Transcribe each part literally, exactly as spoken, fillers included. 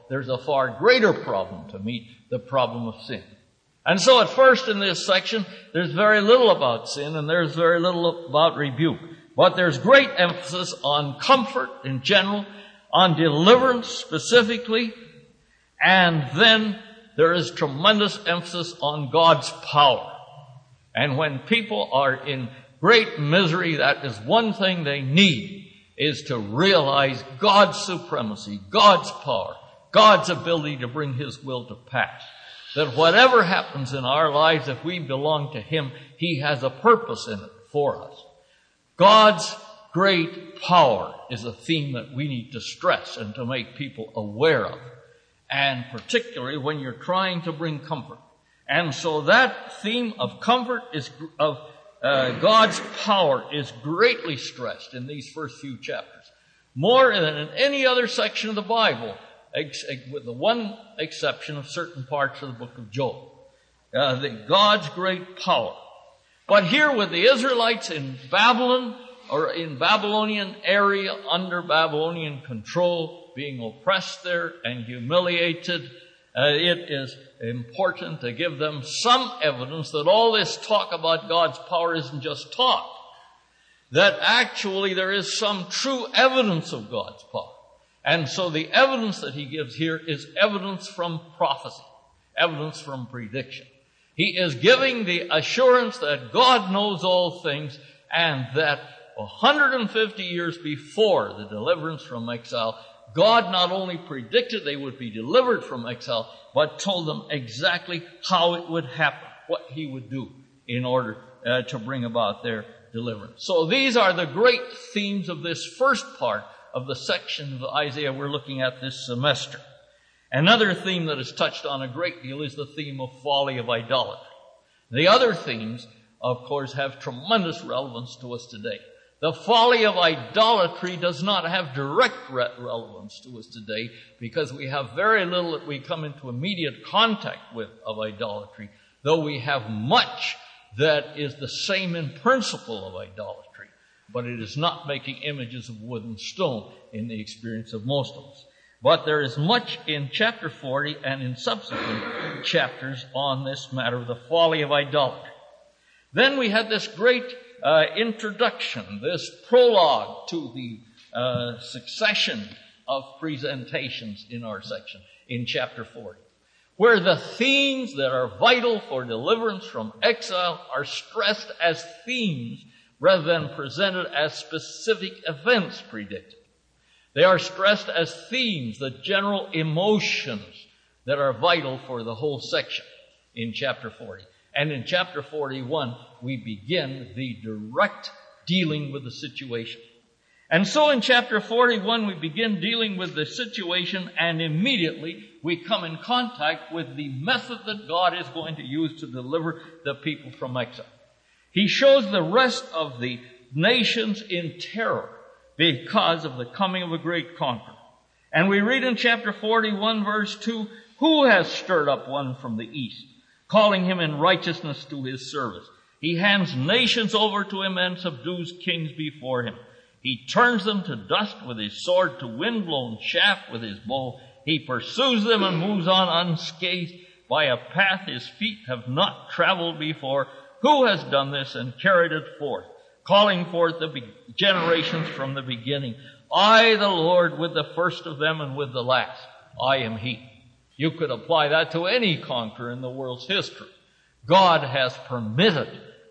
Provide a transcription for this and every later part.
there's a far greater problem to meet, the problem of sin. And so at first in this section, there's very little about sin and there's very little about rebuke. But there's great emphasis on comfort in general, on deliverance specifically, and then there is tremendous emphasis on God's power. And when people are in great misery, that is one thing they need, is to realize God's supremacy, God's power, God's ability to bring His will to pass. That whatever happens in our lives, if we belong to Him, He has a purpose in it for us. God's great power is a theme that we need to stress and to make people aware of. And particularly when you're trying to bring comfort. And so that theme of comfort is, of uh, God's power is greatly stressed in these first few chapters. More than in any other section of the Bible, ex- with the one exception of certain parts of the book of Job. Uh, the God's great power. But here with the Israelites in Babylon, or in Babylonian area, under Babylonian control, being oppressed there and humiliated, uh, it is important to give them some evidence that all this talk about God's power isn't just talk. That actually there is some true evidence of God's power. And so the evidence that he gives here is evidence from prophecy, evidence from prediction. He is giving the assurance that God knows all things and that one hundred fifty years before the deliverance from exile, God not only predicted they would be delivered from exile, but told them exactly how it would happen, what He would do in order uh, to bring about their deliverance. So these are the great themes of this first part of the section of Isaiah we're looking at this semester. Another theme that is touched on a great deal is the theme of folly of idolatry. The other themes, of course, have tremendous relevance to us today. The folly of idolatry does not have direct re- relevance to us today because we have very little that we come into immediate contact with of idolatry, though we have much that is the same in principle of idolatry, but it is not making images of wood and stone in the experience of most of us. But there is much in chapter forty and in subsequent chapters on this matter of the folly of idolatry. Then we had this great uh, introduction, this prologue to the uh, succession of presentations in our section in chapter forty, where the themes that are vital for deliverance from exile are stressed as themes rather than presented as specific events predicted. They are stressed as themes, the general emotions that are vital for the whole section in chapter forty. And in chapter forty-one, we begin the direct dealing with the situation. And so in chapter forty-one, we begin dealing with the situation, and immediately we come in contact with the method that God is going to use to deliver the people from exile. He shows the rest of the nations in terror because of the coming of a great conqueror. And we read in chapter forty-one, verse two, "Who has stirred up one from the east, calling him in righteousness to his service? He hands nations over to him and subdues kings before him. He turns them to dust with his sword, to wind-blown shaft with his bow. He pursues them and moves on unscathed by a path his feet have not traveled before. Who has done this and carried it forth, calling forth the be- generations from the beginning? I, the Lord, with the first of them and with the last. I am He." You could apply that to any conqueror in the world's history. God has permitted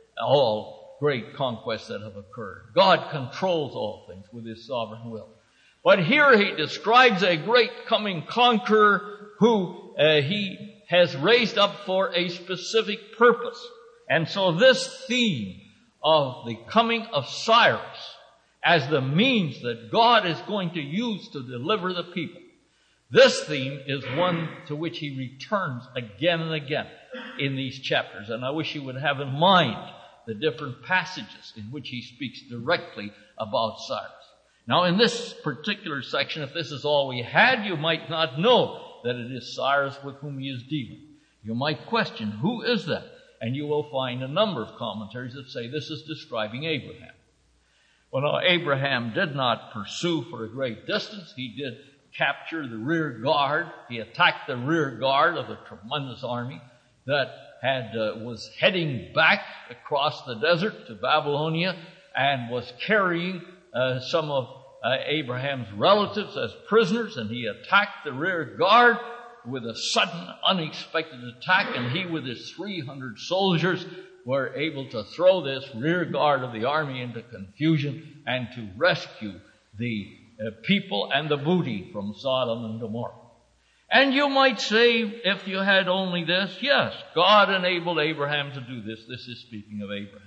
all great conquests that have occurred. God controls all things with His sovereign will. But here He describes a great coming conqueror who uh, He has raised up for a specific purpose. And so this theme of the coming of Cyrus as the means that God is going to use to deliver the people, this theme is one to which he returns again and again in these chapters. And I wish you would have in mind the different passages in which he speaks directly about Cyrus. Now, in this particular section, if this is all we had, you might not know that it is Cyrus with whom he is dealing. You might question, who is that? And you will find a number of commentaries that say this is describing Abraham. Well, no, Abraham did not pursue for a great distance. He did capture the rear guard. He attacked the rear guard of a tremendous army that had uh, was heading back across the desert to Babylonia and was carrying uh, some of uh, Abraham's relatives as prisoners, and he attacked the rear guard with a sudden, unexpected attack, and he with his three hundred soldiers were able to throw this rear guard of the army into confusion and to rescue the uh, people and the booty from Sodom and Gomorrah. And you might say, if you had only this, yes, God enabled Abraham to do this. This is speaking of Abraham.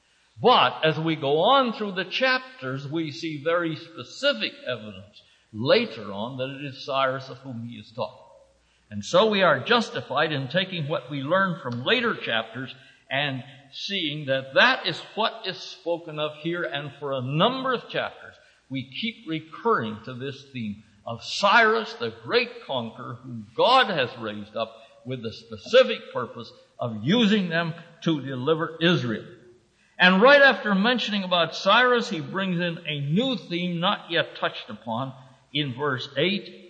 But as we go on through the chapters, we see very specific evidence later on that it is Cyrus of whom he is talking. And so we are justified in taking what we learn from later chapters and seeing that that is what is spoken of here. And for a number of chapters, we keep recurring to this theme of Cyrus, the great conqueror, whom God has raised up with the specific purpose of using them to deliver Israel. And right after mentioning about Cyrus, he brings in a new theme not yet touched upon in verse eight.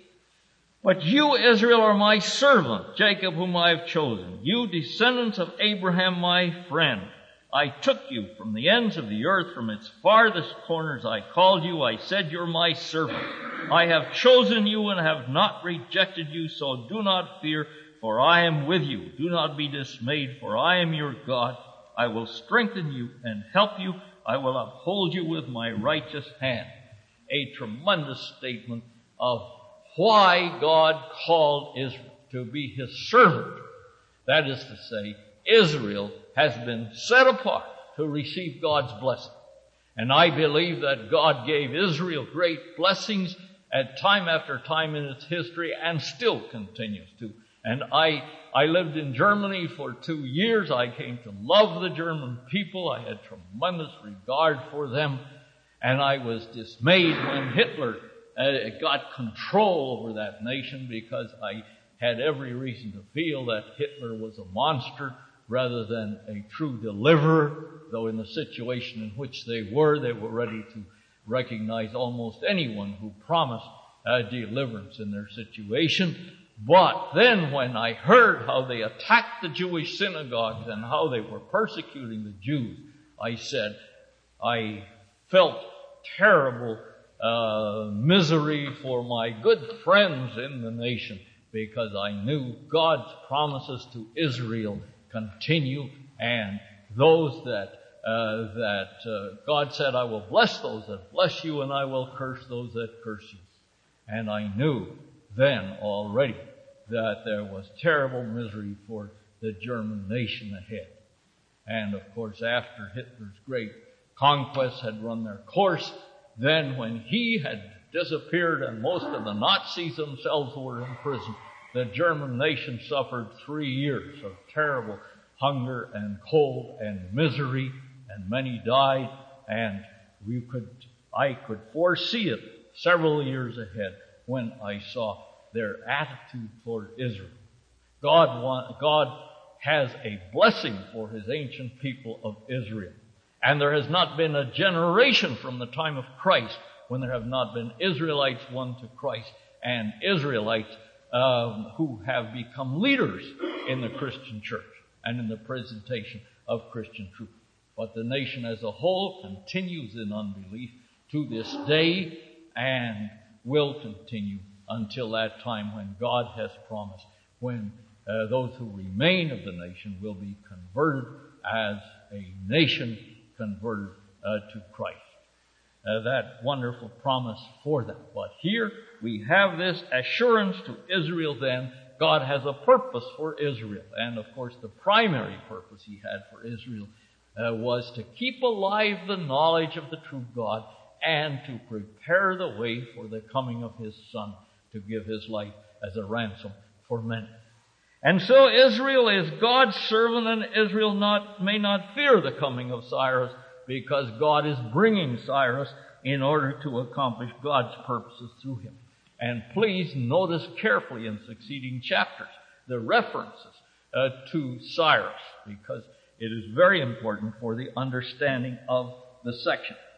But you, Israel, are my servant, Jacob, whom I have chosen. You, descendants of Abraham, my friend. I took you from the ends of the earth, from its farthest corners. I called you. I said, you're my servant. I have chosen you and have not rejected you, so do not fear, for I am with you. Do not be dismayed, for I am your God. I will strengthen you and help you. I will uphold you with my righteous hand. A tremendous statement of why God called Israel to be his servant. That is to say, Israel has been set apart to receive God's blessing. And I believe that God gave Israel great blessings at time after time in its history and still continues to. And I, I lived in Germany for two years. I came to love the German people. I had tremendous regard for them. And I was dismayed when Hitler uh, got control over that nation, because I had every reason to feel that Hitler was a monster rather than a true deliverer, though in the situation in which they were, they were ready to recognize almost anyone who promised uh, deliverance in their situation. But then when I heard how they attacked the Jewish synagogues and how they were persecuting the Jews, I said, I felt terrible uh, misery for my good friends in the nation, because I knew God's promises to Israel continue, and those that uh, that uh, God said, I will bless those that bless you, and I will curse those that curse you. And I knew then already that there was terrible misery for the German nation ahead. And of course, after Hitler's great conquests had run their course, then when he had disappeared and most of the Nazis themselves were in prison, the German nation suffered three years of terrible hunger and cold and misery, and many died, and we could, I could foresee it several years ahead when I saw their attitude toward Israel. God want, God has a blessing for his ancient people of Israel. And there has not been a generation from the time of Christ when there have not been Israelites won to Christ and Israelites um, who have become leaders in the Christian church and in the presentation of Christian truth. But the nation as a whole continues in unbelief to this day and will continue until that time when God has promised, when uh, those who remain of the nation will be converted as a nation converted uh, to Christ. Uh, that wonderful promise for them. But here we have this assurance to Israel then. God has a purpose for Israel. And of course the primary purpose he had for Israel uh, was to keep alive the knowledge of the true God and to prepare the way for the coming of his Son to give his life as a ransom for many. And so Israel is God's servant, and Israel not, may not fear the coming of Cyrus, because God is bringing Cyrus in order to accomplish God's purposes through him. And please notice carefully in succeeding chapters the references uh, to Cyrus, because it is very important for the understanding of the section.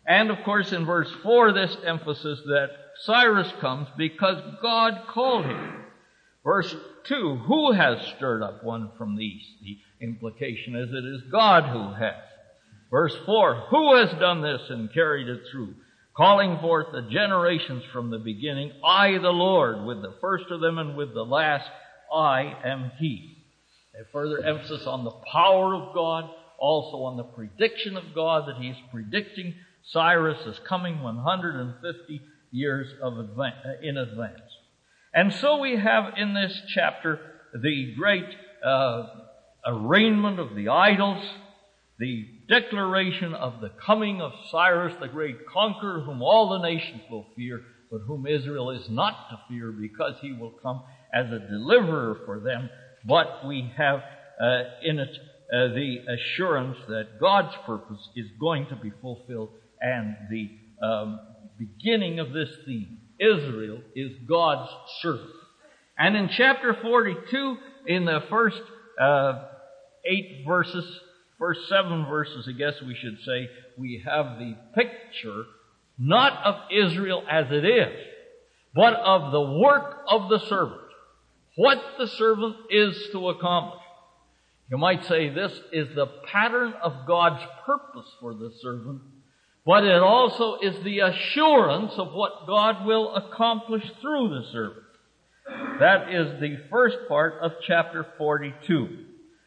And of course in verse four, this emphasis that Cyrus comes because God called him. Verse two, who has stirred up one from the east? The implication is it is God who has. Verse four, who has done this and carried it through? Calling forth the generations from the beginning, I the Lord, with the first of them and with the last, I am He. A further emphasis on the power of God, also on the prediction of God that He's predicting Cyrus is coming one hundred fifty years of advan- in advance. And so we have in this chapter the great uh, arraignment of the idols, the declaration of the coming of Cyrus, the great conqueror, whom all the nations will fear, but whom Israel is not to fear because he will come as a deliverer for them. But we have uh, in it uh, the assurance that God's purpose is going to be fulfilled, and the um, beginning of this theme, Israel is God's servant. And in chapter forty-two, in the first uh, eight verses, first seven verses, I guess we should say, we have the picture not of Israel as it is, but of the work of the servant. What the servant is to accomplish. You might say this is the pattern of God's purpose for the servant, but it also is the assurance of what God will accomplish through the servant. That is the first part of chapter forty-two.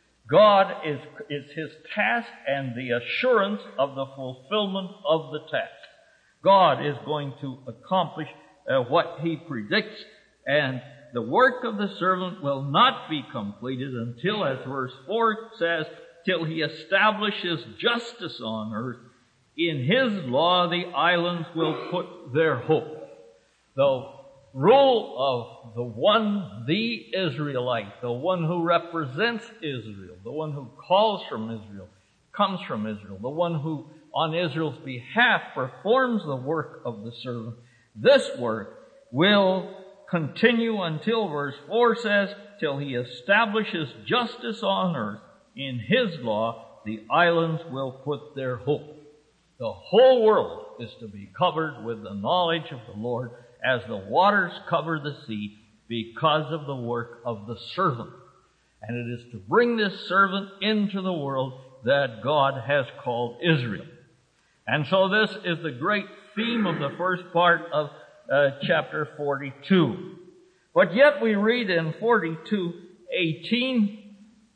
God is, is His task and the assurance of the fulfillment of the task. God is going to accomplish uh, what He predicts, and the work of the servant will not be completed until, as verse four says, till He establishes justice on earth. In His law the islands will put their hope. The rule of the one, the Israelite, the one who represents Israel, the one who calls from Israel, comes from Israel, the one who on Israel's behalf performs the work of the servant, this work will continue until, verse four says, till He establishes justice on earth. In His law the islands will put their hope. The whole world is to be covered with the knowledge of the Lord as the waters cover the sea because of the work of the servant. And it is to bring this servant into the world that God has called Israel. And so this is the great theme of the first part of uh, chapter forty-two. But yet we read in forty-two eighteen,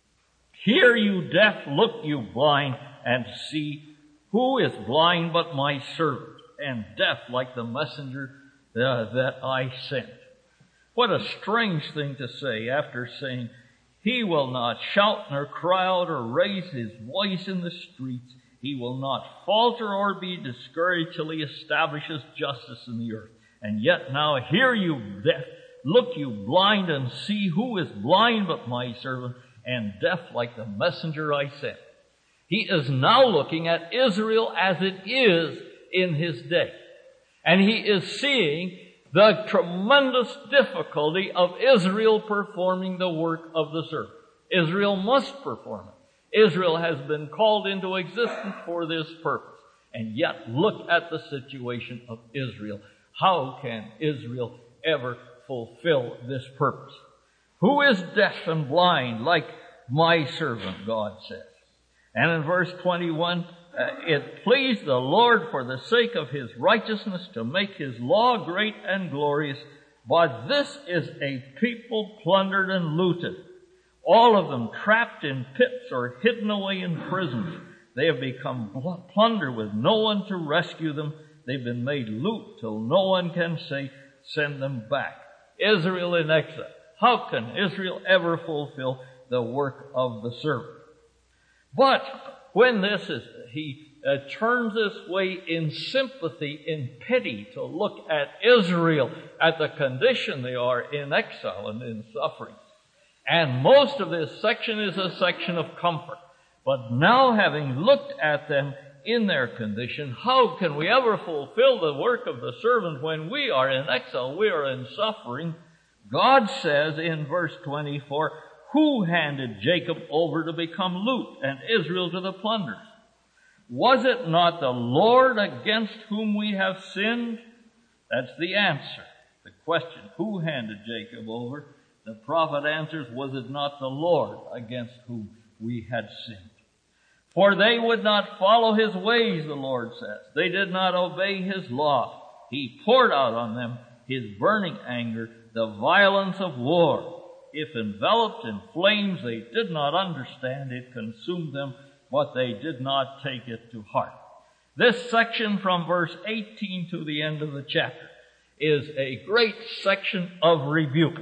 hear you deaf, look you blind, and see. Who is blind but my servant, and deaf like the messenger uh, that I sent? What a strange thing to say after saying, He will not shout nor cry out or raise His voice in the streets. He will not falter or be discouraged till He establishes justice in the earth. And yet now hear you deaf, look you blind, and see. Who is blind but my servant, and deaf like the messenger I sent? He is now looking at Israel as it is in his day. And he is seeing the tremendous difficulty of Israel performing the work of the servant. Israel must perform it. Israel has been called into existence for this purpose. And yet, look at the situation of Israel. How can Israel ever fulfill this purpose? Who is deaf and blind like my servant, God says. And in verse twenty-one, uh, it pleased the Lord for the sake of His righteousness to make His law great and glorious. But this is a people plundered and looted, all of them trapped in pits or hidden away in prisons. They have become plunder with no one to rescue them. They've been made loot till no one can say, send them back. Israel in exile. How can Israel ever fulfill the work of the servant? But when this is, he uh, turns this way in sympathy, in pity, to look at Israel, at the condition they are in exile and in suffering. And most of this section is a section of comfort. But now, having looked at them in their condition, how can we ever fulfill the work of the servant when we are in exile, we are in suffering? God says in verse twenty-four, who handed Jacob over to become loot and Israel to the plunders? Was it not the Lord against whom we have sinned? That's the answer. The question, who handed Jacob over? The prophet answers, was it not the Lord against whom we had sinned? For they would not follow his ways, the Lord says. They did not obey his law. He poured out on them his burning anger, the violence of war. If enveloped in flames, they did not understand. It consumed them, but they did not take it to heart. This section from verse eighteen to the end of the chapter is a great section of rebuke.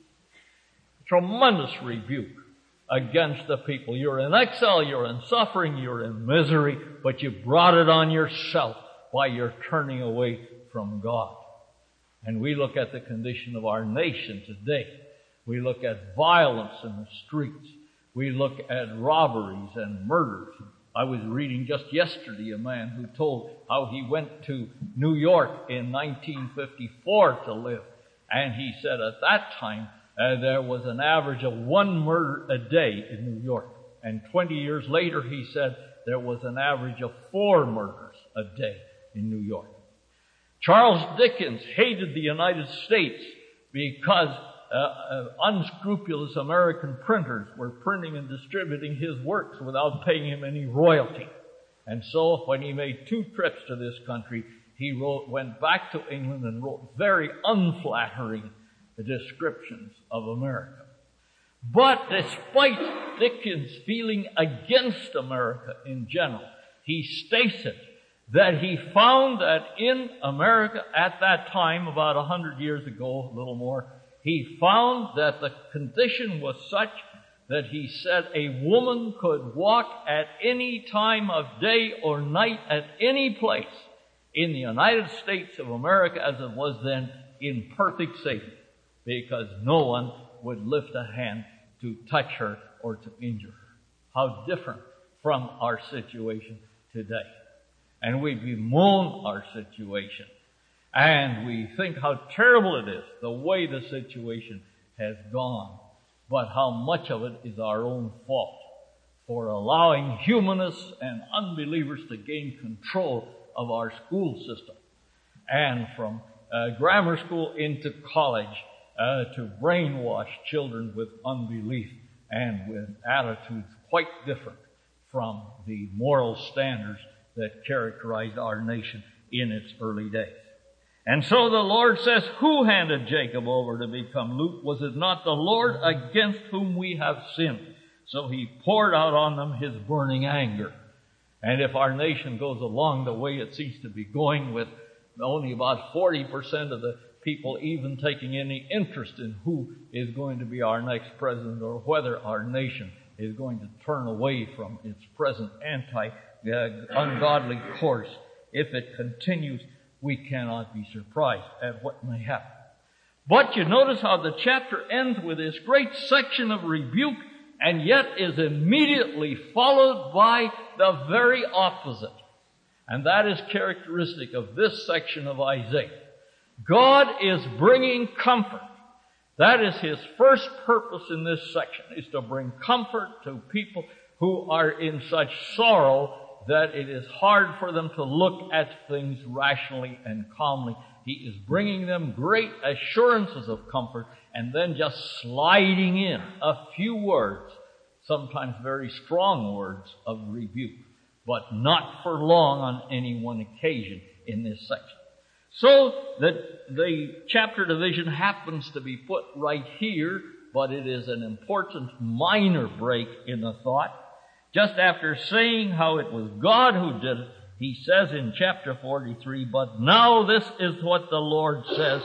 Tremendous rebuke against the people. You're in exile, you're in suffering, you're in misery, but you brought it on yourself by your turning away from God. And we look at the condition of our nation today. We look at violence in the streets. We look at robberies and murders. I was reading just yesterday a man who told how he went to New York in nineteen fifty-four to live. And he said at that time uh, there was an average of one murder a day in New York. And twenty years later he said there was an average of four murders a day in New York. Charles Dickens hated the United States because uh, uh, unscrupulous American printers were printing and distributing his works without paying him any royalty. And so when he made two trips to this country, he wrote, went back to England and wrote very unflattering descriptions of America. But despite Dickens' feeling against America in general, he stated that he found that in America at that time, about a hundred years ago, a little more, he found that the condition was such that he said a woman could walk at any time of day or night at any place in the United States of America as it was then in perfect safety, because no one would lift a hand to touch her or to injure her. How different from our situation today. And we bemoan our situation. And we think how terrible it is, the way the situation has gone. But how much of it is our own fault for allowing humanists and unbelievers to gain control of our school system. And from uh, grammar school into college uh, to brainwash children with unbelief and with attitudes quite different from the moral standards that characterized our nation in its early days. And so the Lord says, who handed Jacob over to become loot? Was it not the Lord against whom we have sinned? So he poured out on them his burning anger. And if our nation goes along the way it seems to be going, with only about forty percent of the people even taking any interest in who is going to be our next president, or whether our nation is going to turn away from its present anti Uh, ungodly course, if it continues, we cannot be surprised at what may happen. But you notice how the chapter ends with this great section of rebuke, and yet is immediately followed by the very opposite. And that is characteristic of this section of Isaiah. God is bringing comfort. That is his first purpose in this section, is to bring comfort to people who are in such sorrow that it is hard for them to look at things rationally and calmly. He is bringing them great assurances of comfort and then just sliding in a few words, sometimes very strong words of rebuke, but not for long on any one occasion in this section. So that the chapter division happens to be put right here, but it is an important minor break in the thought. Just after saying how it was God who did it, he says in chapter forty-three, but now this is what the Lord says,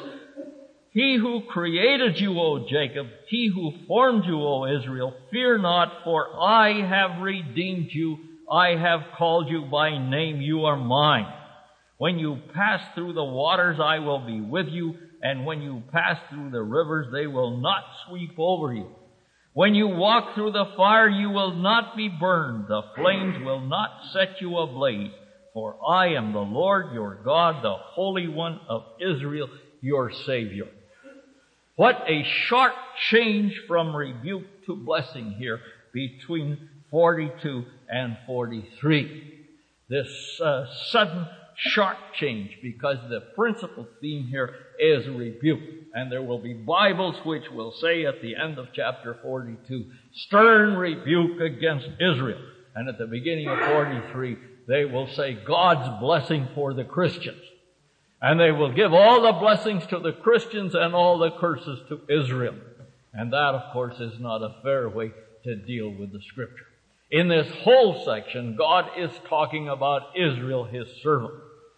he who created you, O Jacob, he who formed you, O Israel, fear not, for I have redeemed you, I have called you by name, you are mine. When you pass through the waters, I will be with you, and when you pass through the rivers, they will not sweep over you. When you walk through the fire, you will not be burned. The flames will not set you ablaze. For I am the Lord your God, the Holy One of Israel, your Savior. What a sharp change from rebuke to blessing here between forty-two and forty-three. this uh, sudden, sharp change, because the principal theme here is rebuke. And there will be Bibles which will say at the end of chapter forty-two, stern rebuke against Israel. And at the beginning of forty-three, they will say God's blessing for the Christians. And they will give all the blessings to the Christians and all the curses to Israel. And that, of course, is not a fair way to deal with the Scripture. In this whole section, God is talking about Israel, His servant.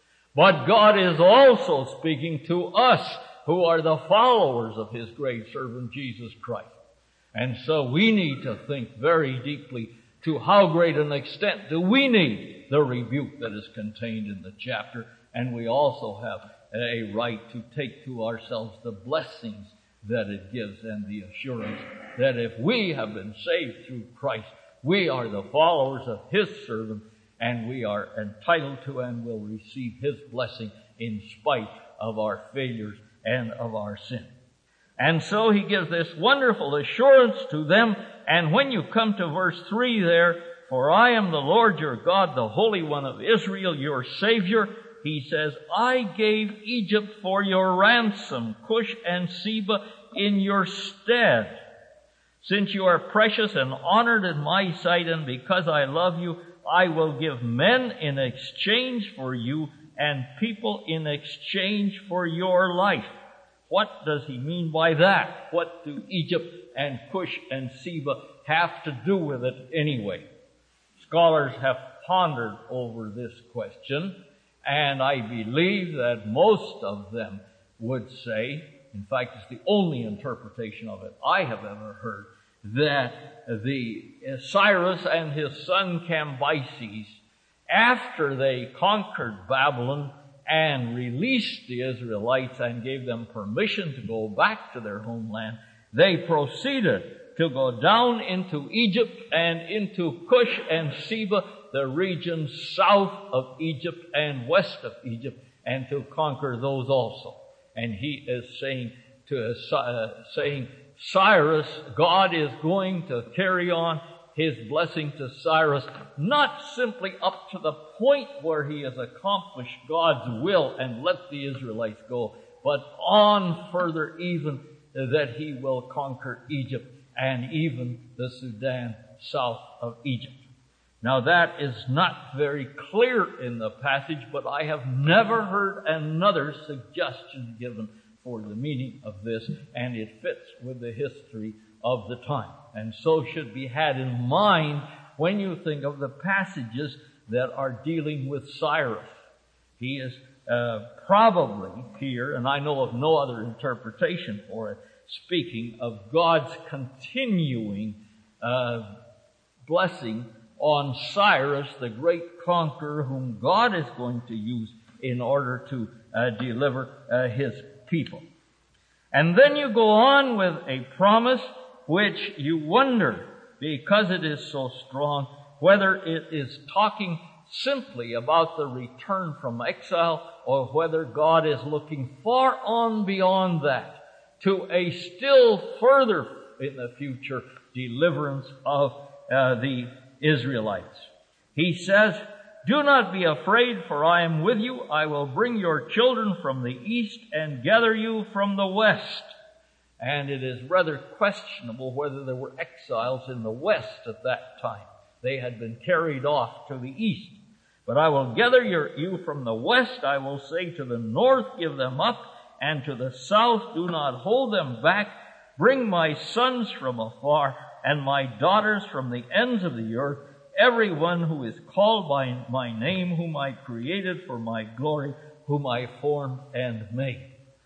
But God is also speaking to us, who are the followers of His great servant, Jesus Christ. And so we need to think very deeply to how great an extent do we need the rebuke that is contained in the chapter. And we also have a right to take to ourselves the blessings that it gives and the assurance that if we have been saved through Christ, we are the followers of His servant, and we are entitled to and will receive His blessing in spite of our failures and of our sin. And so He gives this wonderful assurance to them. And when you come to verse three there, for I am the Lord your God, the Holy One of Israel, your Savior, He says, I gave Egypt for your ransom, Cush and Seba in your stead. Since you are precious and honored in my sight, and because I love you, I will give men in exchange for you and people in exchange for your life. What does He mean by that? What do Egypt and Cush and Seba have to do with it anyway? Scholars have pondered over this question, and I believe that most of them would say, in fact, it's the only interpretation of it I have ever heard, that the Cyrus and his son Cambyses, after they conquered Babylon and released the Israelites and gave them permission to go back to their homeland, they proceeded to go down into Egypt and into Cush and Seba, the region south of Egypt and west of Egypt, and to conquer those also. And he is saying to uh, saying Cyrus, God is going to carry on His blessing to Cyrus, not simply up to the point where he has accomplished God's will and let the Israelites go, but on further even that He will conquer Egypt and even the Sudan south of Egypt. Now that is not very clear in the passage, but I have never heard another suggestion given for the meaning of this, and it fits with the history of the time, and so should be had in mind when you think of the passages that are dealing with Cyrus. He is uh, probably here, and I know of no other interpretation for it, speaking of God's continuing uh, blessing on Cyrus, the great conqueror whom God is going to use in order to uh, deliver uh, His people. And then you go on with a promise which you wonder, because it is so strong, whether it is talking simply about the return from exile or whether God is looking far on beyond that to a still further in the future deliverance of uh, the Israelites. He says, do not be afraid, for I am with you. I will bring your children from the east and gather you from the west. And it is rather questionable whether there were exiles in the west at that time. They had been carried off to the east. But I will gather your, you from the west. I will say to the north, give them up, and to the south, do not hold them back. Bring my sons from afar and my daughters from the ends of the earth, everyone who is called by my name, whom I created for my glory, whom I formed and made.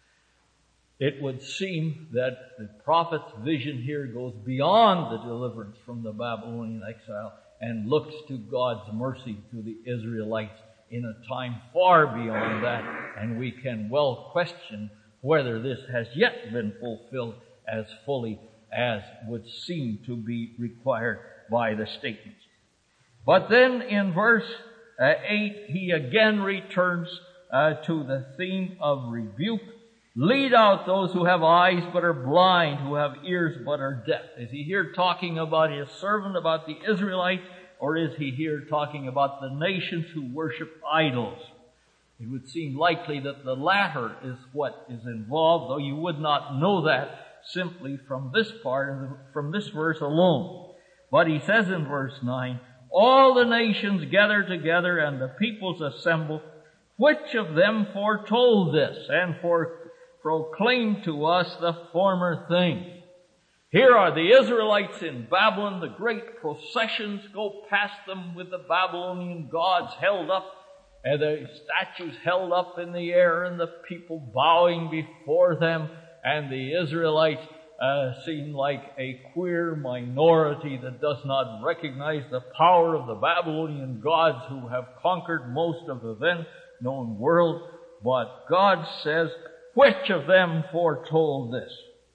It would seem that the prophet's vision here goes beyond the deliverance from the Babylonian exile and looks to God's mercy to the Israelites in a time far beyond that, and we can well question whether this has yet been fulfilled as fully as would seem to be required by the statements. But then in verse uh, eight, he again returns uh, to the theme of rebuke. Lead out those who have eyes but are blind, who have ears but are deaf. Is he here talking about his servant, about the Israelites? or is he here talking about the nations who worship idols? It would seem likely that the latter is what is involved, though you would not know that simply from this part, from this verse alone. But he says in verse nine, all the nations gather together and the peoples assemble. Which of them foretold this and for proclaimed to us the former things? Here are the Israelites in Babylon. The great processions go past them with the Babylonian gods held up, and the statues held up in the air, and the people bowing before them. And the Israelites uh, seem like a queer minority that does not recognize the power of the Babylonian gods who have conquered most of the then known world. But God says, which of them foretold this?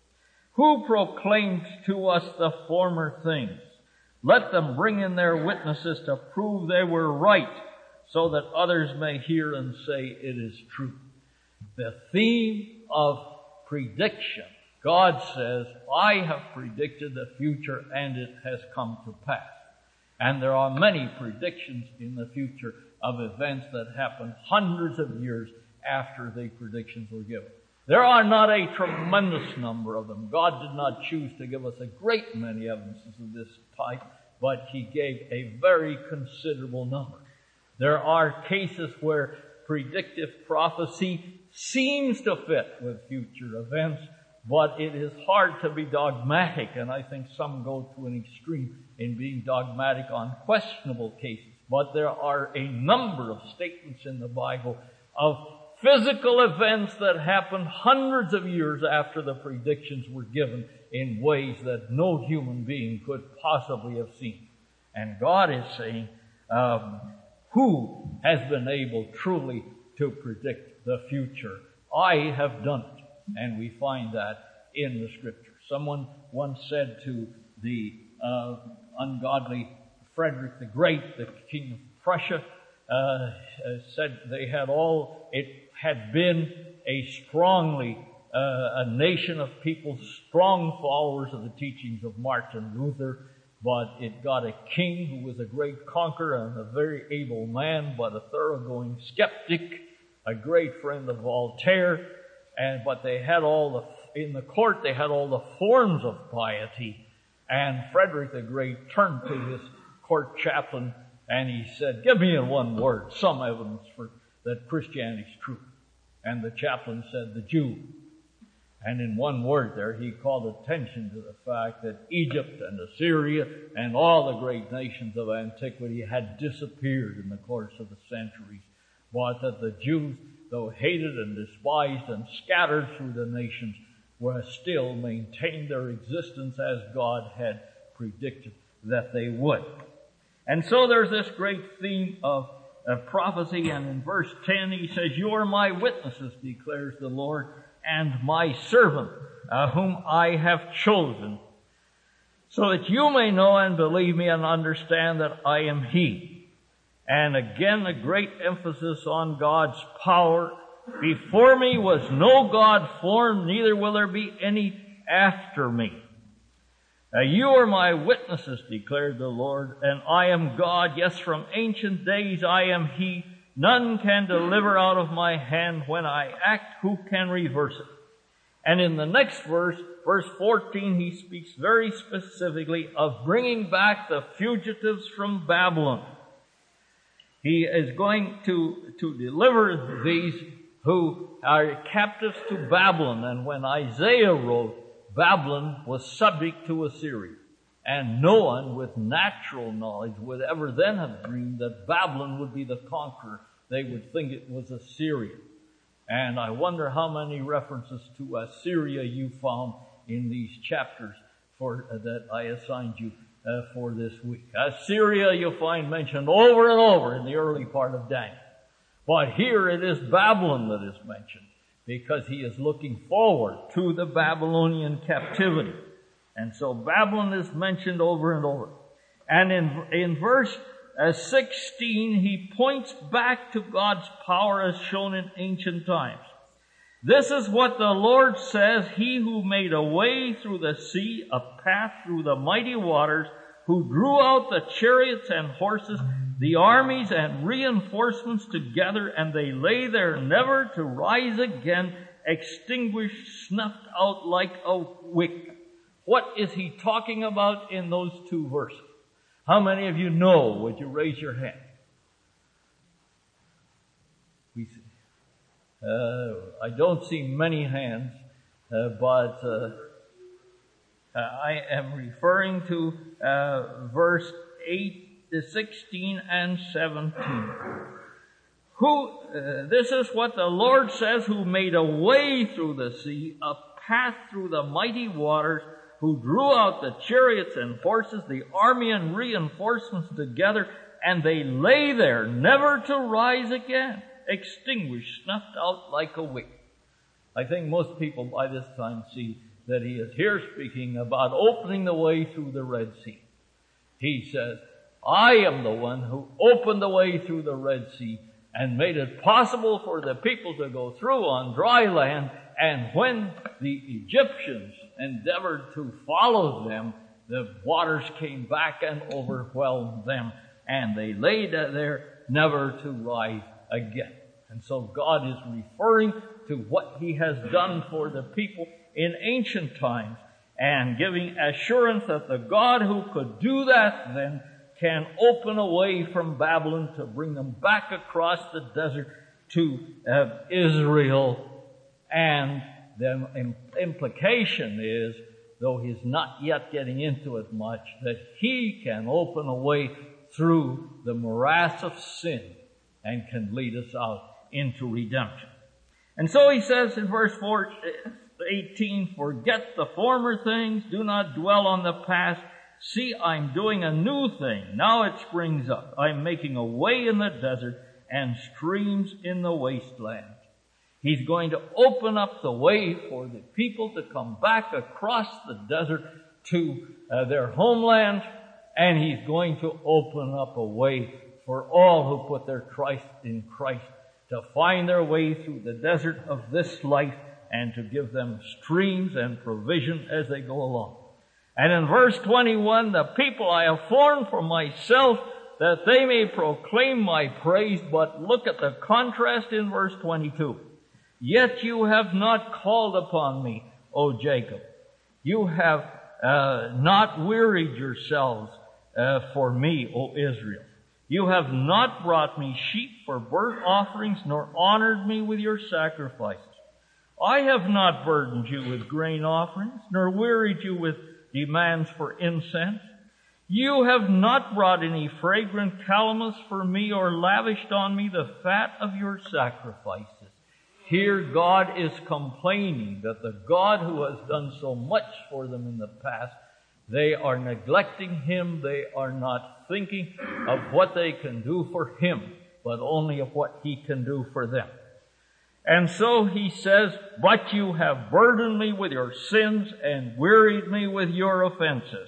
Who proclaimed to us the former things? Let them bring in their witnesses to prove they were right, so that others may hear and say it is true. The theme of prediction. God says, I have predicted the future and it has come to pass. And there are many predictions in the future of events that happened hundreds of years after the predictions were given. There are not a tremendous number of them. God did not choose to give us a great many evidences of this type, but he gave a very considerable number. There are cases where predictive prophecy seems to fit with future events, but it is hard to be dogmatic, and I think some go to an extreme in being dogmatic on questionable cases. But there are a number of statements in the Bible of physical events that happened hundreds of years after the predictions were given in ways that no human being could possibly have seen. And God is saying, um, who has been able truly to predict the future? I have done it. And we find that in the Scripture. Someone once said to the uh, ungodly Frederick the Great, the King of Prussia, uh, said they had all, it had been a strongly, uh, a nation of people, strong followers of the teachings of Martin Luther, but it got a king who was a great conqueror and a very able man, but a thoroughgoing skeptic, a great friend of Voltaire, and but they had all the, in the court they had all the forms of piety, and Frederick the Great turned to his court chaplain and he said, give me in one word some evidence for that Christianity is true. And the chaplain said, the Jew. And in one word there, he called attention to the fact that Egypt and Assyria and all the great nations of antiquity had disappeared in the course of the centuries, but that the Jews, though hated and despised and scattered through the nations, were still maintained their existence as God had predicted that they would. And so there's this great theme of uh, prophecy, and in verse ten he says, you are my witnesses, declares the Lord, and my servant, uh, whom I have chosen, so that you may know and believe me and understand that I am he. And again, a great emphasis on God's power. Before me was no God formed, neither will there be any after me. Now you are my witnesses, declared the Lord, and I am God. Yes, from ancient days I am he. None can deliver out of my hand. When I act, who can reverse it? And in the next verse, verse fourteen, he speaks very specifically of bringing back the fugitives from Babylon. He is going to, to deliver these who are captives to Babylon. And when Isaiah wrote, Babylon was subject to Assyria. And no one with natural knowledge would ever then have dreamed that Babylon would be the conqueror. They would think it was Assyria. And I wonder how many references to Assyria you found in these chapters for uh, that I assigned you uh, for this week. Assyria you'll find mentioned over and over in the early part of Daniel. But here it is Babylon that is mentioned, because he is looking forward to the Babylonian captivity. And so Babylon is mentioned over and over. And in, in verse uh, sixteen, he points back to God's power as shown in ancient times. This is what the Lord says, he who made a way through the sea, a path through the mighty waters, who drew out the chariots and horses, the armies and reinforcements together, and they lay there never to rise again, extinguished, snuffed out like a wick. What is he talking about in those two verses? How many of you know? Would you raise your hand? We see. Uh, I don't see many hands, uh, but uh, uh, I am referring to uh, verse eight, sixteen, and seventeen. Who? Uh, this is what the Lord says, who made a way through the sea, a path through the mighty waters, who drew out the chariots and horses, the army and reinforcements together, and they lay there never to rise again, extinguished, snuffed out like a wick. I think most people by this time see that he is here speaking about opening the way through the Red Sea. He says, I am the one who opened the way through the Red Sea and made it possible for the people to go through on dry land. And when the Egyptians endeavored to follow them, the waters came back and overwhelmed them, and they lay there never to rise again. And so God is referring to what he has done for the people in ancient times, and giving assurance that the God who could do that then can open a way from Babylon to bring them back across the desert to uh, Israel. And the implication is, though he's not yet getting into it much, that he can open a way through the morass of sin and can lead us out into redemption. And so he says in verse eighteen, forget the former things, do not dwell on the past. See, I'm doing a new thing. Now it springs up. I'm making a way in the desert and streams in the wasteland. He's going to open up the way for the people to come back across the desert to uh, their homeland, and he's going to open up a way for all who put their trust in Christ to find their way through the desert of this life and to give them streams and provision as they go along. And in verse twenty-one, the people I have formed for myself, that they may proclaim my praise. But look at the contrast in verse twenty-two. Yet you have not called upon me, O Jacob. You have uh, not wearied yourselves uh, for me, O Israel. You have not brought me sheep for burnt offerings, nor honored me with your sacrifices. I have not burdened you with grain offerings, nor wearied you with demands for incense. You have not brought any fragrant calamus for me, or lavished on me the fat of your sacrifices. Here God is complaining that the God who has done so much for them in the past, they are neglecting him. They are not thinking of what they can do for him, but only of what he can do for them. And so he says, but you have burdened me with your sins and wearied me with your offenses.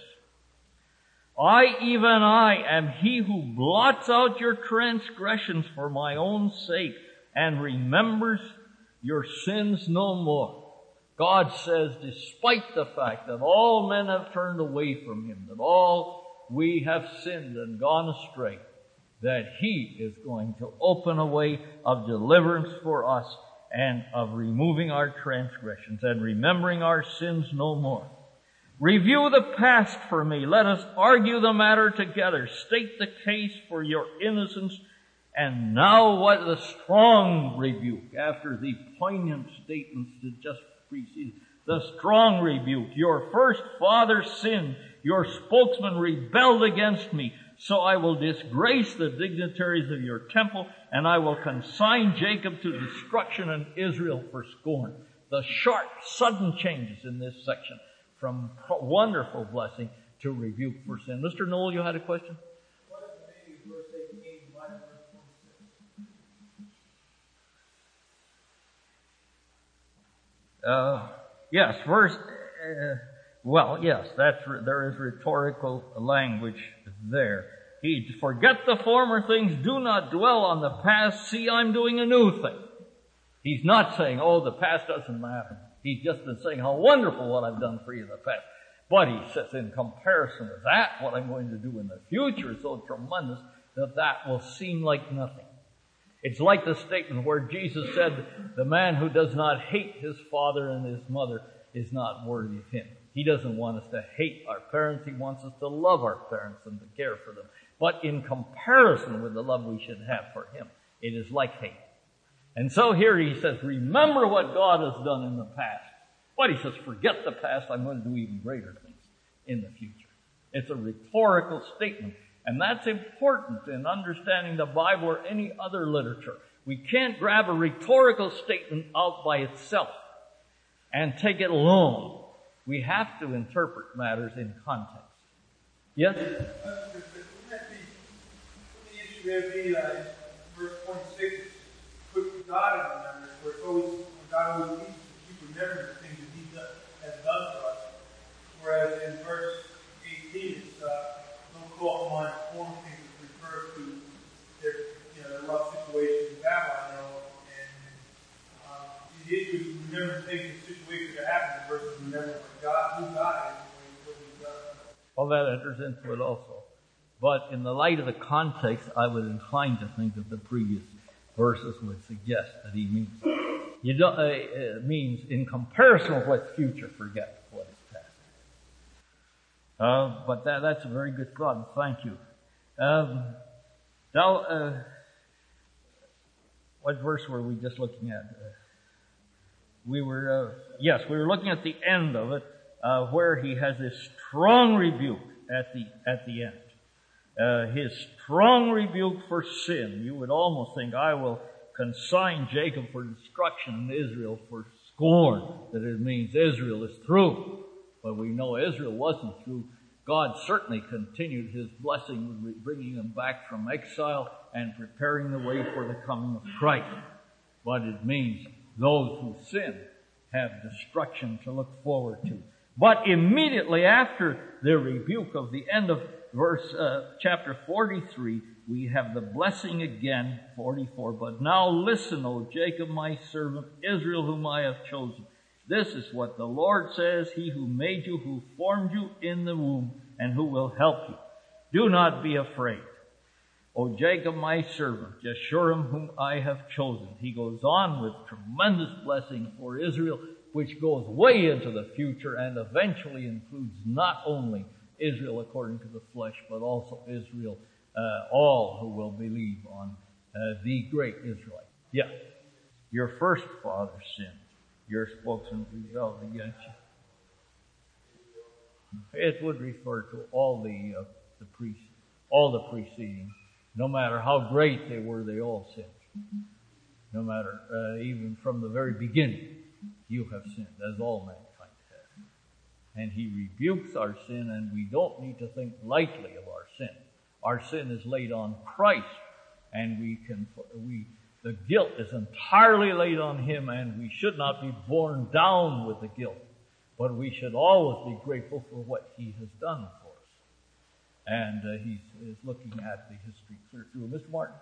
I, even I, am he who blots out your transgressions for my own sake and remembers your sins no more. God says, despite the fact that all men have turned away from him, that all we have sinned and gone astray, that he is going to open a way of deliverance for us and of removing our transgressions and remembering our sins no more. Review the past for me. Let us argue the matter together. State the case for your innocence. And now what the strong rebuke after the poignant statements that just preceded. The strong rebuke. Your first father sinned. Your spokesman rebelled against me. So I will disgrace the dignitaries of your temple, and I will consign Jacob to destruction and Israel for scorn. The sharp, sudden changes in this section from wonderful blessing to rebuke for sin. Mister Noel, you had a question? Uh, yes, verse, uh, well, yes, that's, there is rhetorical language there. He, forget the former things, do not dwell on the past, see, I'm doing a new thing. He's not saying, oh, the past doesn't matter. He's just been saying how wonderful what I've done for you in the past. But he says, in comparison with that, what I'm going to do in the future is so tremendous that that will seem like nothing. It's like the statement where Jesus said, the man who does not hate his father and his mother is not worthy of him. He doesn't want us to hate our parents. He wants us to love our parents and to care for them. But in comparison with the love we should have for him, it is like hate. And so here he says, remember what God has done in the past. But he says, forget the past. I'm going to do even greater things in the future. It's a rhetorical statement. And that's important in understanding the Bible or any other literature. We can't grab a rhetorical statement out by itself and take it alone. We have to interpret matters in context. Yes? Wouldn't that be, the issue there be uh, verse twenty-six, put God in remembrance, where it's always, God always needs to keep remembering the things that he does, has done for us. Whereas in verse eighteen, it's, uh, don't call to mind former things that refer to their, you know, their rough situation in Babylon, you know, and uh, the issue is remembering things and situations that happen versus remembering God, who God is, and what he's done. Well, that enters into it also. But in the light of the context, I would incline to think that the previous verses would suggest that he means, you don't, uh, it means in comparison with what's future, forget what is past. Uh, but that, that's a very good thought. Thank you. Um, now, uh, what verse were we just looking at? Uh, we were, uh, yes, we were looking at the end of it, uh, where he has this strong rebuke at the, at the end. Uh, his strong rebuke for sin. You would almost think, I will consign Jacob for destruction and Israel for scorn, that it means Israel is through. But we know Israel wasn't through. God certainly continued his blessing with bringing them back from exile and preparing the way for the coming of Christ. But it means those who sin have destruction to look forward to. But immediately after the rebuke of the end of verse, uh, chapter forty-three, we have the blessing again, forty-four. But now listen, O Jacob, my servant, Israel, whom I have chosen. This is what the Lord says, he who made you, who formed you in the womb, and who will help you. Do not be afraid. O Jacob, my servant, Jeshurun, whom I have chosen. He goes on with tremendous blessing for Israel, which goes way into the future and eventually includes not only Israel according to the flesh, but also Israel, uh, all who will believe on uh, the great Israelite. Yeah. Your first father sinned. Your spokesman rebelled against you. It would refer to all the uh, the pre- all the preceding. No matter how great they were, they all sinned. No matter, uh, even from the very beginning, you have sinned, as all mankind has. And he rebukes our sin, and we don't need to think lightly of our sin. Our sin is laid on Christ, and we can, we, the guilt is entirely laid on him, and we should not be borne down with the guilt. But we should always be grateful for what he has done for us. And uh, he's is looking at the history clear through. Mister Martin?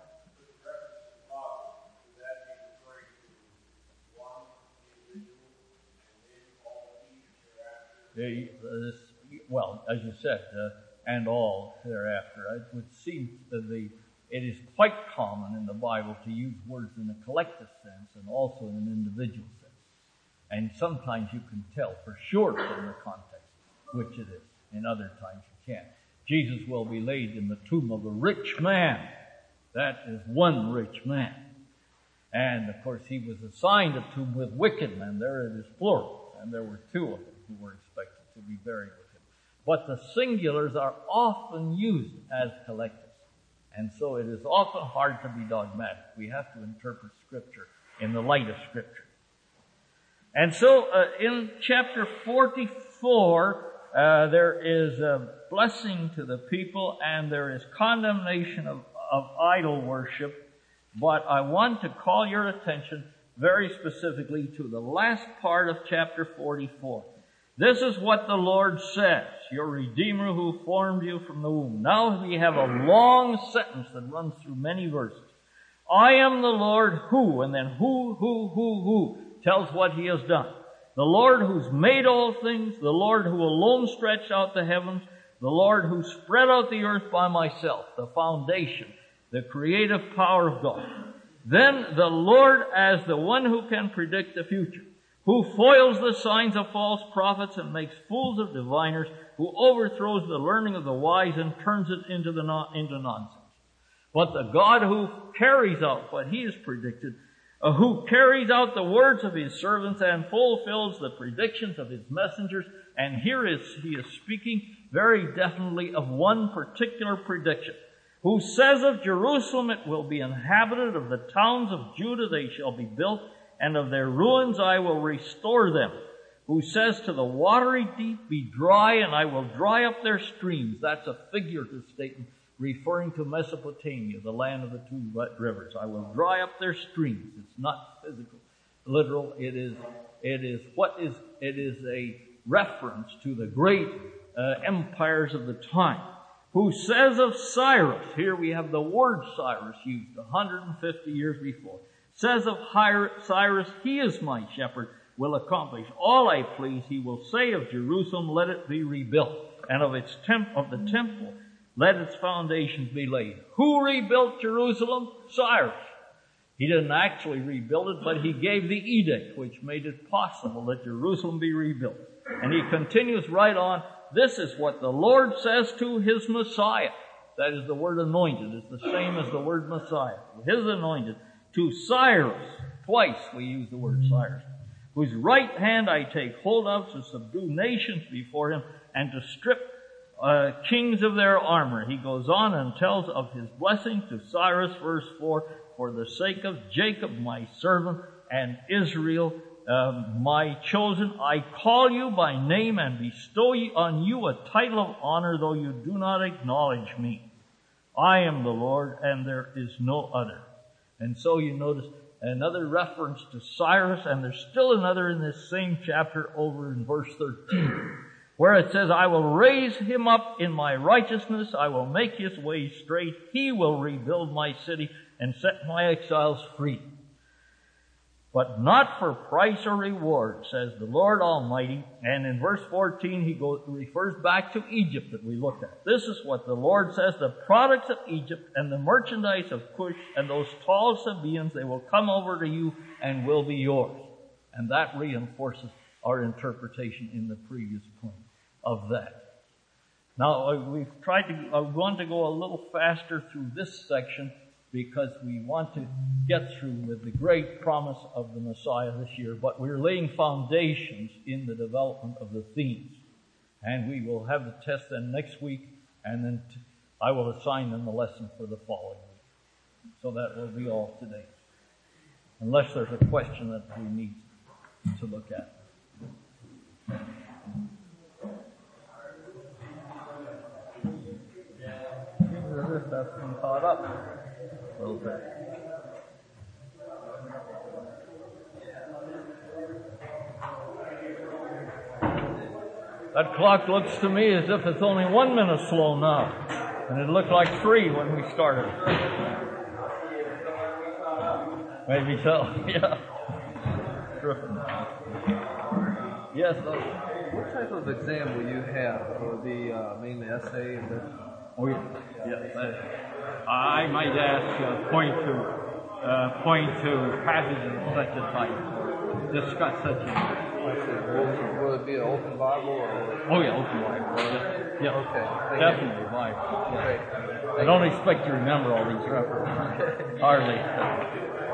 They, uh, this, well, as you said, uh, and all thereafter. It would seem that the, it is quite common in the Bible to use words in a collective sense and also in an individual sense. And sometimes you can tell for sure from the context which it is. In other times you can't. Jesus will be laid in the tomb of a rich man. That is one rich man. And of course he was assigned a tomb with wicked men. There it is plural. And there were two of them who were expected to be buried with him. But the singulars are often used as collectives. And so it is often hard to be dogmatic. We have to interpret Scripture in the light of Scripture. And so uh, in chapter forty-four, uh, there is a blessing to the people and there is condemnation of, of idol worship. But I want to call your attention very specifically to the last part of chapter forty-four. This is what the Lord says, your Redeemer who formed you from the womb. Now we have a long sentence that runs through many verses. I am the Lord who, and then who, who, who, who tells what he has done. The Lord who's made all things, the Lord who alone stretched out the heavens, the Lord who spread out the earth by myself, the foundation, the creative power of God. Then the Lord as the one who can predict the future, who foils the signs of false prophets and makes fools of diviners, who overthrows the learning of the wise and turns it into, the non- into nonsense. But the God who carries out what he has predicted, uh, who carries out the words of his servants and fulfills the predictions of his messengers, and here is he is speaking very definitely of one particular prediction, who says of Jerusalem it will be inhabited, of the towns of Judah they shall be built, and of their ruins I will restore them, who says to the watery deep, be dry, and I will dry up their streams. That's a figurative statement referring to Mesopotamia, the land of the two rivers. I will dry up their streams. It's not physical, literal. It is, it is what is, it is a reference to the great uh, empires of the time. Who says of Cyrus, here we have the word Cyrus used one hundred fifty years before, says of Cyrus, he is my shepherd, will accomplish all I please. He will say of Jerusalem, let it be rebuilt, and of its temp- of the temple, let its foundations be laid. Who rebuilt Jerusalem? Cyrus. He didn't actually rebuild it, but he gave the edict which made it possible that Jerusalem be rebuilt. And he continues right on, this is what the Lord says to his Messiah. That is the word anointed. It's the same as the word Messiah. His anointed. To Cyrus, twice we use the word Cyrus, whose right hand I take hold of to subdue nations before him and to strip uh, kings of their armor. He goes on and tells of his blessing to Cyrus, verse four, for the sake of Jacob, my servant, and Israel, um, my chosen, I call you by name and bestow on you a title of honor, though you do not acknowledge me. I am the Lord, and there is no other. And so you notice another reference to Cyrus, and there's still another in this same chapter over in verse thirteen, where it says, I will raise him up in my righteousness, I will make his way straight, he will rebuild my city and set my exiles free. But not for price or reward, says the Lord Almighty. And in verse fourteen, he goes, refers back to Egypt that we looked at. This is what the Lord says, the products of Egypt and the merchandise of Cush and those tall Sabaeans, they will come over to you and will be yours. And that reinforces our interpretation in the previous point of that. Now, we've tried to, I want to go a little faster through this section because we want to get through with the great promise of the Messiah this year, but we're laying foundations in the development of the themes. And we will have the test then next week, and then t- I will assign them the lesson for the following week. So that will be all today. Unless there's a question that we need to look at. That's been caught up a little bit. That clock looks to me as if it's only one minute slow now, and it looked like three when we started. Maybe so, yeah. Terrific. Yes. So, what type of exam will you have? Will it be uh, mainly essay? And then... Oh, yes. yes. Uh, I might ask uh, point to uh, point to passages of such a type, discuss such a type. Will, will it be an open Bible? Or... Oh, yeah, open Bible. Yeah. yeah. Okay. Thank Definitely you. Bible. Yeah. Great. I don't expect you to remember all these references. Hardly.